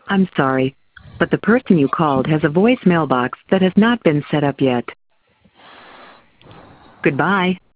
I'm sorry, but the person you called has a voicemail box that has not been set up yet. Goodbye.